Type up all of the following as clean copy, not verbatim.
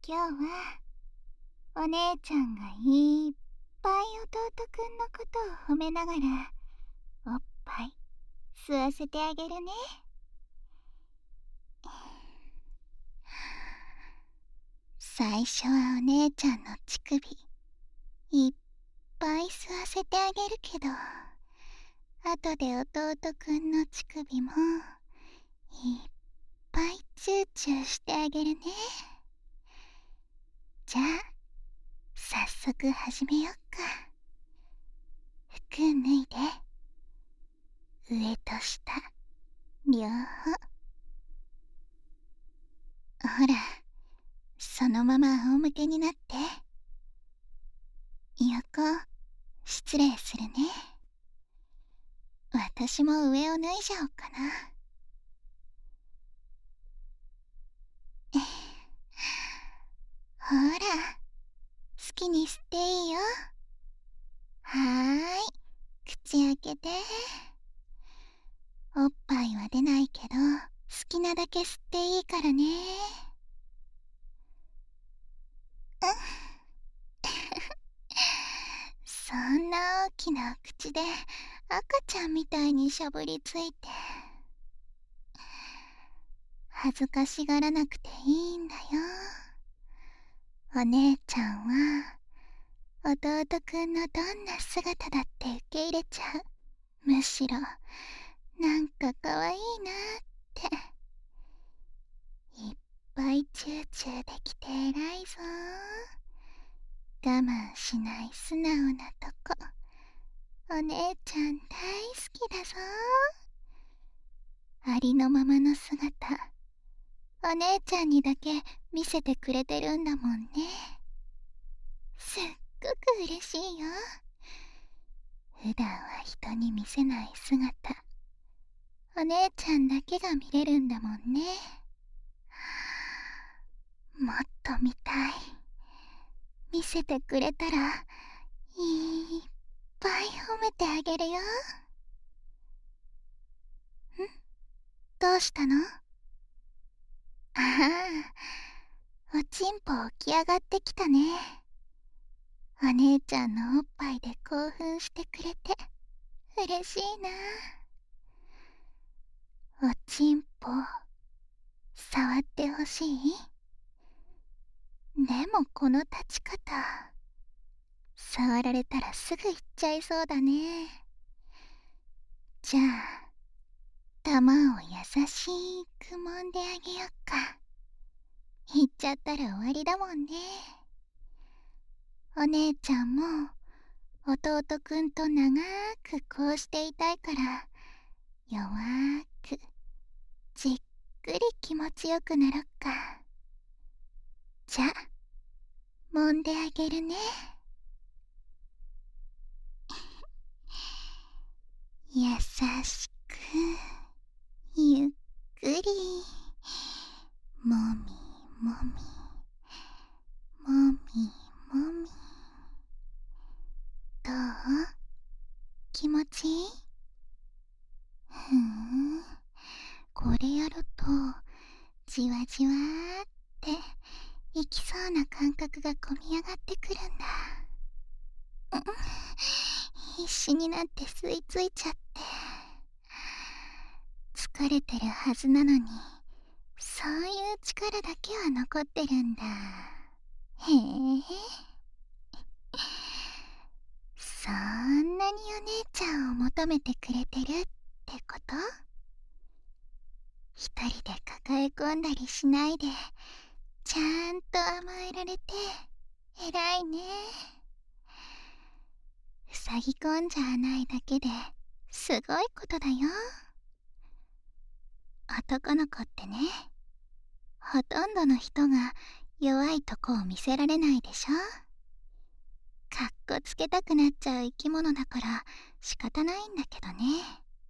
今日はお姉ちゃんがいっぱい弟くんのことを褒めながらおっぱい吸わせてあげるね。最初はお姉ちゃんの乳首いっぱい吸わせてあげるけど、後で弟くんの乳首もいっぱいチューチューしてあげるね。じゃあ早速始めよっか。服脱いで、上と下両方。ほら、そのまま仰向けになって。横、失礼するね。私も上を脱いじゃおうかな。ほら、好きに吸っていいよ。はーい、口開けて。おっぱいは出ないけど、好きなだけ吸っていいからね。そんな大きな口で赤ちゃんみたいにしゃぶりついて。恥ずかしがらなくていいんだよ。お姉ちゃんは弟くんのどんな姿だって受け入れちゃう。むしろなんかかわいいなって。いっぱいチューチューできて偉いぞ。我慢しない素直なとこ、お姉ちゃん大好きだぞ。ありのままの姿、お姉ちゃんにだけ見せてくれてるんだもんね。すっごく嬉しいよ。普段は人に見せない姿、お姉ちゃんだけが見れるんだもんね。もっと見たい。見せてくれたらいっぱい褒めてあげるよ。どうしたの？ああ、おちんぽ起き上がってきたね。お姉ちゃんのおっぱいで興奮してくれて嬉しいな。おちんぽ触ってほしい？でもこの立ち方、触られたらすぐ行っちゃいそうだね。じゃあ玉を優しく揉んであげよっか。行っちゃったら終わりだもんね。お姉ちゃんも弟くんと長くこうしていたいから、弱くじっくり気持ちよくなろっか。じゃあ揉んであげるね。優しくゆっくりもみもみもみもみ。どう？気持ちいい？これやるとじわじわーっていきそうな感覚がこみ上がってくるんだ。必死になって吸い付いちゃって。疲れてるはずなのに、そういう力だけは残ってるんだ。へえ。そんなにお姉ちゃんを求めてくれてるってこと？一人で抱え込んだりしないで、ちゃんと甘えられて偉いね。塞ぎ込んじゃわないだけですごいことだよ。男の子ってね、ほとんどの人が弱いとこを見せられないでしょ。かっこつけたくなっちゃう生き物だから仕方ないんだけどね。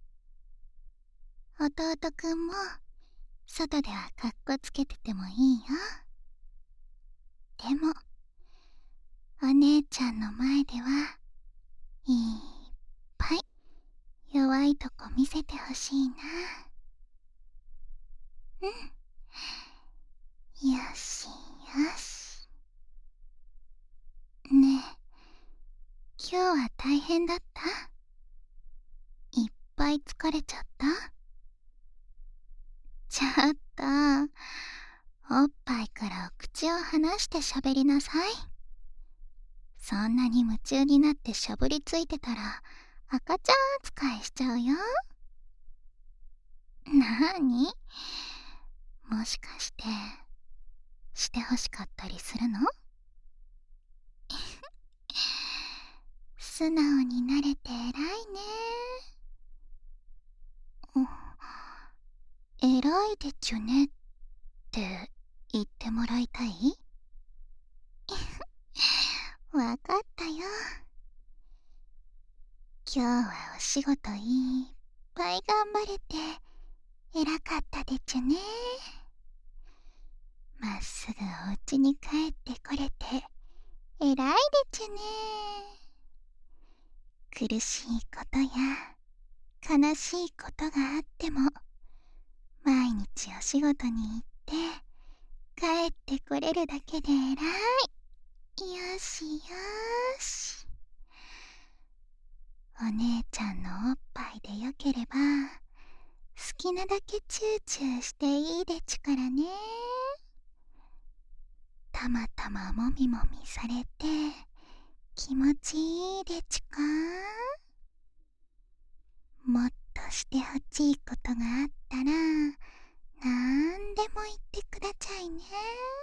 弟くんも外ではかっこつけててもいいよ。でもお姉ちゃんの前ではいっぱい弱いとこ見せてほしいな。よしよし。 変だった？いっぱい疲れちゃった？ちょっと、おっぱいから口を離して喋りなさい。そんなに夢中になってしゃぶりついてたら赤ちゃん扱いしちゃうよ。なーに？もしかしてほしかったりするの？素直になれて偉いね。偉いでちゅねって言ってもらいたい？わかったよ。今日はお仕事いっぱい頑張れて偉かったでちゅね。まっすぐお家に帰ってこれて偉いでちゅね。苦しいことや悲しいことがあっても毎日お仕事に行って帰ってこれるだけで偉い。よしよし。お姉ちゃんのおっぱいでよければ好きなだけチューチューしていいでちゅからね。たまたまもみもみされて気持ちいいでちゅか？もっとしてほしいことがあったらなんでも言ってくだちゃいね。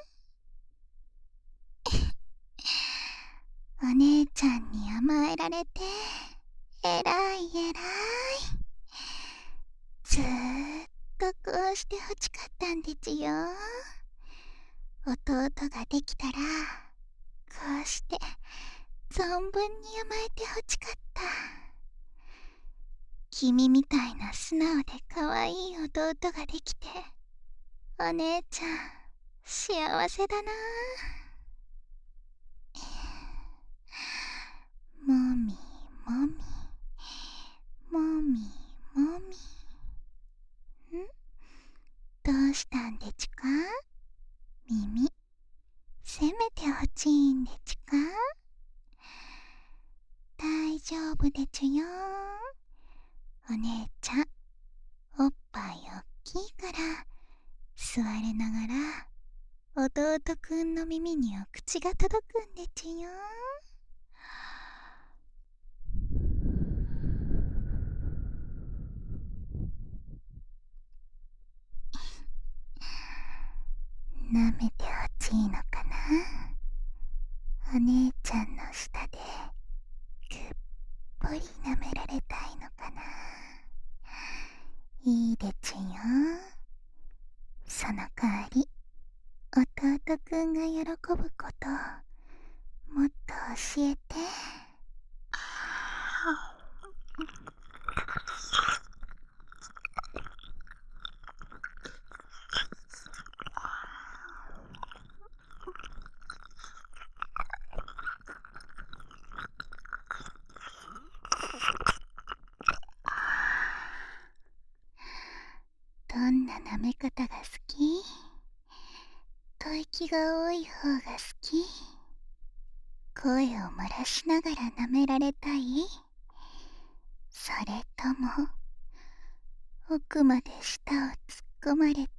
お姉ちゃんに甘えられて偉い偉い。ずーっとこうしてほしかったんでちゅよ。弟ができたらこうして存分に甘えてほしかった。君みたいな素直で可愛い弟ができてお姉ちゃん幸せだな。もみもみもみもみ。どうしたんでちゅか？耳せめてほしいんでちゅか？大丈夫でちゅよ。お姉ちゃんおっぱいおっきいから座れながら弟くんの耳にお口が届くんでちゅよ。舐めてほしいのかな？お姉ちゃんの舌でぐっぽり舐められたいのかな？いいでちゅよ。その代わり弟くんが喜ぶこともっと教えて。どんな舐め方が好き？吐息が多い方が好き？声を漏らしながら舐められたい？それとも奥まで舌を突っ込まれて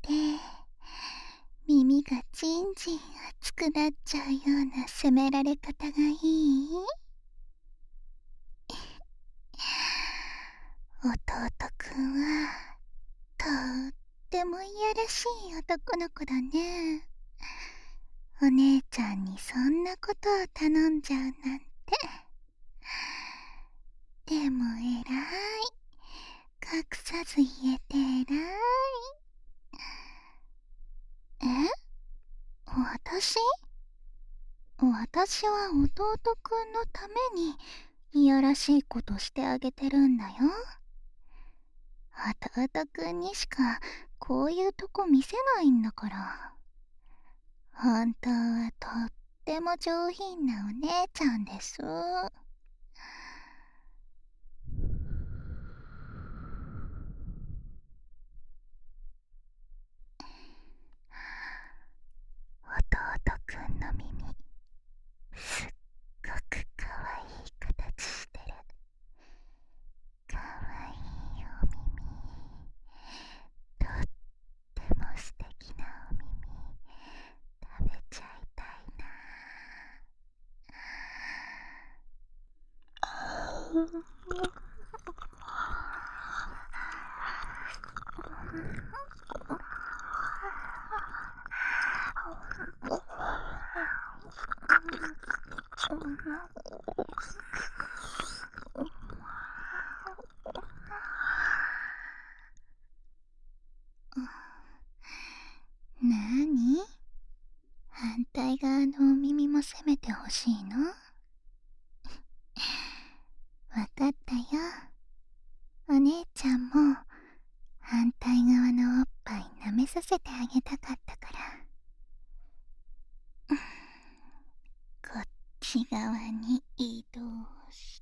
耳がじんじん熱くなっちゃうような責められ方がいい？弟くんはとってもいやらしい男の子だね。お姉ちゃんにそんなことを頼んじゃうなんて。でも偉い。隠さず言えて偉い。え？私は弟くんのためにいやらしいことしてあげてるんだよ。弟くんにしかこういうとこ見せないんだから。本当はとっても上品なお姉ちゃんです。弟くんの耳すっごくかわいい形してる。 対側のお耳も責めてほしいの？わかったよ。お姉ちゃんも反対側のおっぱい舐めさせてあげたかったから。こっち側に移動して。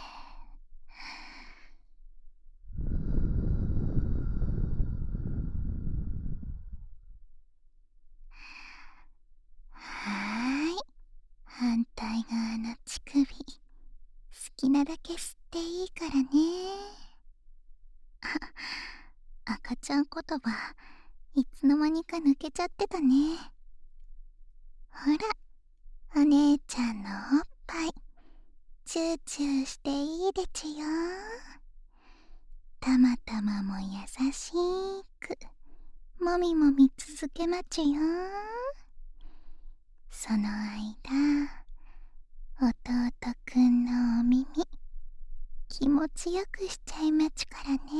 はーい。反対側の乳首、好きなだけ吸っていいからね。赤ちゃん言葉、いつの間にか抜けちゃってたね。ほら、お姉ちゃんのおっぱい、チューチューしていいでちゅよ。たまたまも優しく、もみもみ続けまちゅよ。その間、弟くんのお耳、気持ちよくしちゃいまちゅからね。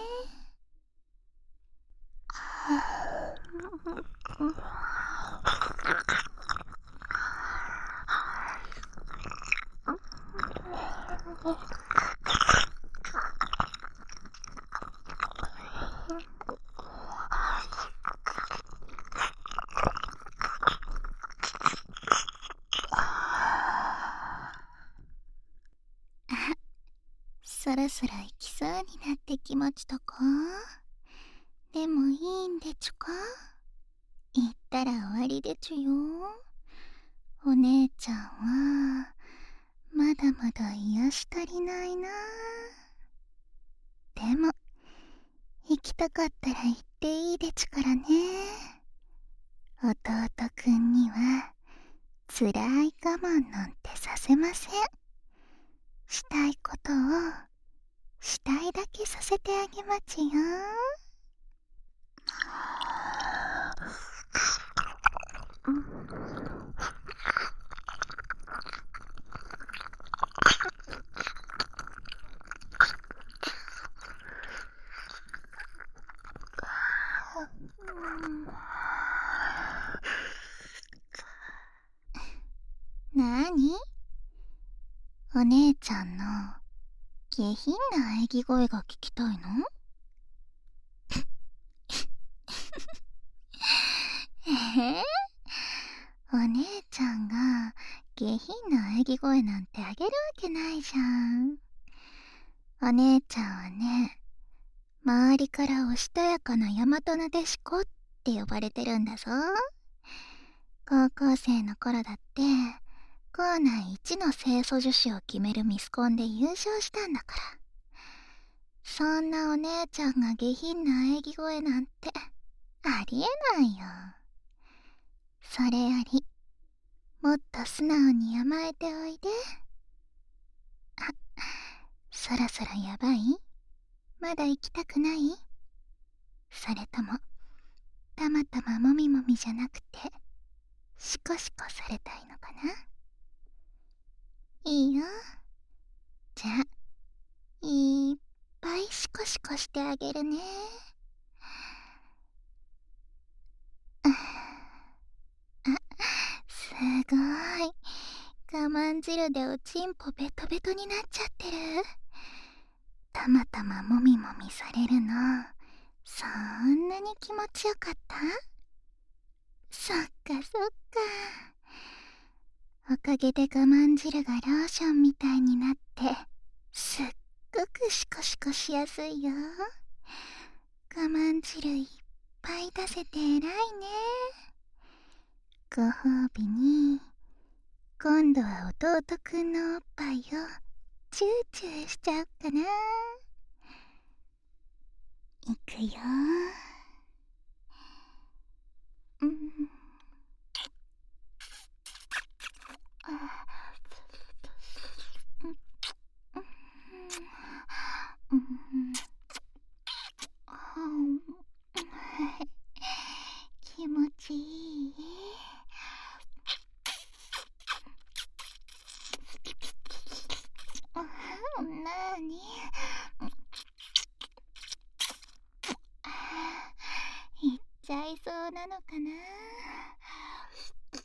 そろそろ行きそうになってきまちたか？でもいいんでちゅか？行ったら終わりでちゅよ。お姉ちゃんはまだまだ癒し足りないな。でも行きたかったら行っていいでちゅからね。弟くんにはつらい我慢なんてさせません。したいことをしたいだけさせてあげまちよ。なーに？お姉ちゃんの下品な喘ぎ声が聞きたいの？お姉ちゃんが下品な喘ぎ声なんてあげるわけないじゃん。お姉ちゃんはね、周りからおしとやかな大和なでしこって呼ばれてるんだぞ。高校生の頃だって校内一の清楚女子を決めるミスコンで優勝したんだから。そんなお姉ちゃんが下品な喘ぎ声なんてありえないよ。それよりもっと素直に甘えておいで。あ、そろそろやばい？まだ行きたくない？それともたまたまもみもみじゃなくてシコシコされたいのかな？いいよ。じゃあいっぱいシコシコしてあげるね。すごい。我慢汁でおちんぽベトベトになっちゃってる。たまたまもみもみされるの、そんなに気持ちよかった？そっかそっか。おかげで我慢汁がローションみたいになって、すっごくシコシコしやすいよ。我慢汁いっぱい出せて偉いね。ご褒美に、今度は弟くんのおっぱいをチューチューしちゃおっかな。いくよ。うん。気持ちいい？なに？いっちゃいそうなのかな？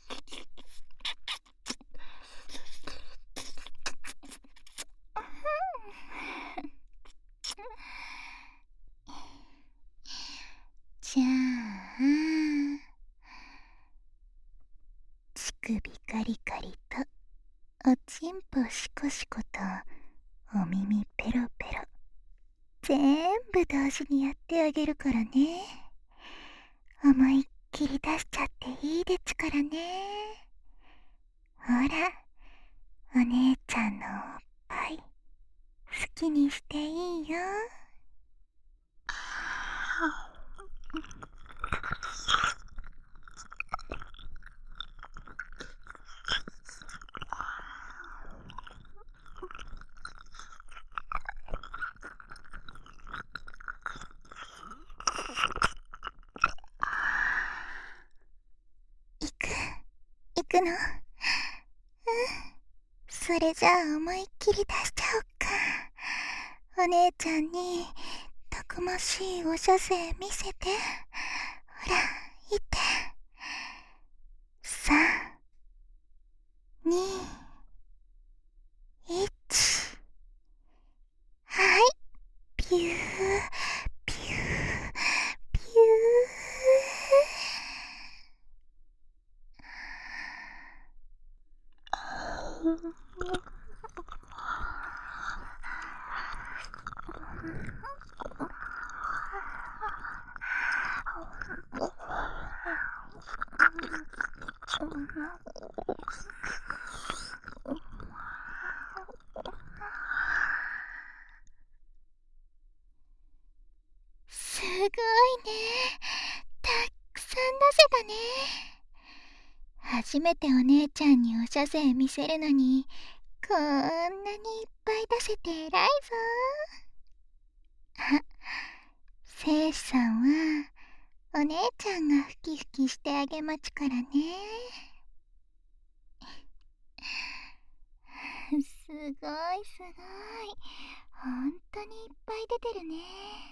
カリカリと、おちんぽシコシコと、お耳ペロペロ、全部同時にやってあげるからね。思いっきり出しちゃっていいですからね。ほら、お姉ちゃんのおっぱい、好きにしていいよ。行く、行くの？それじゃあ思いっきり出しちゃおっか。お姉ちゃんにたくましいお射精見せて。ほら、行って。3、2、1。はい。ピュー、ピュー、ピュー。すごいね。たくさん出せたね。初めてお姉ちゃんにお射精見せるのに、こんなにいっぱい出せて偉いぞ。あ、聖子さんはお姉ちゃんがふきふきしてあげまちからね。すごいすごい。ほんとにいっぱい出てるね。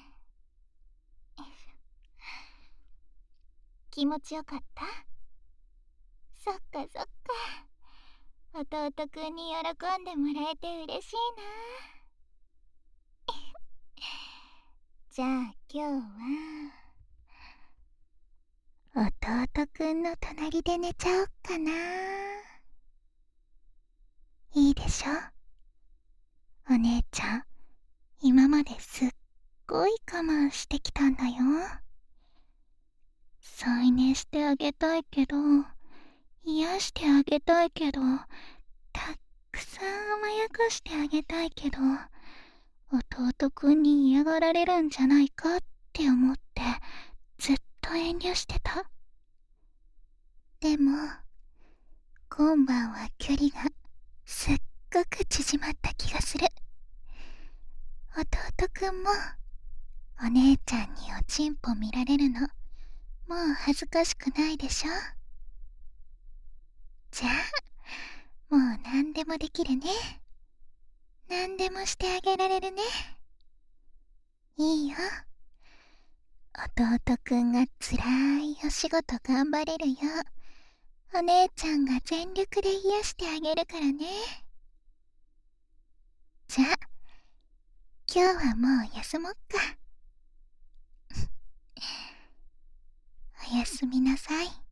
気持ちよかった？そっかそっか。弟くんに喜んでもらえて嬉しいな。じゃあ今日は弟くんの隣で寝ちゃおっかな。いいでしょ？お姉ちゃん、今まですっごい我慢してきたんだよ。添い寝してあげたいけど、癒してあげたいけど、たくさん甘やかしてあげたいけど、弟くんに嫌がられるんじゃないかって思ってずっと遠慮してた。でも今晩は距離がすっごく縮まった気がする。弟くんもお姉ちゃんにおちんぽ見られるのもう恥ずかしくないでしょ？じゃあもう何でもできるね。何でもしてあげられるね。いいよ。弟くんがつらいお仕事頑張れるよう、お姉ちゃんが全力で癒してあげるからね。じゃあ今日はもう休もっか。おやすみなさい。